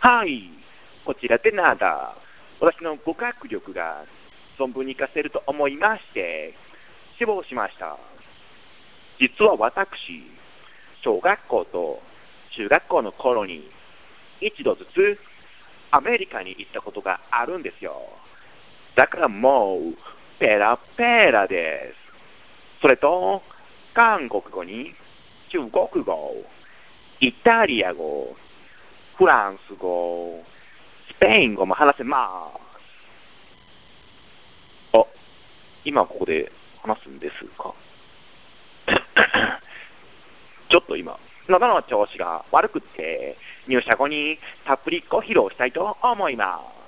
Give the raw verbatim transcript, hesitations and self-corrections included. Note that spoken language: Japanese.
はい、こちらでなんだ。私の語学力が存分に活かせると思いまして、志望しました。実は私、小学校と中学校の頃に一度ずつアメリカに行ったことがあるんですよ。だからもう、ペラペラです。それと、韓国語に中国語、イタリア語、フランス語、スペイン語も話せます。あ、今ここで話すんですか？ちょっと今、喉の調子が悪くって、入社後にたっぷりご披露したいと思います。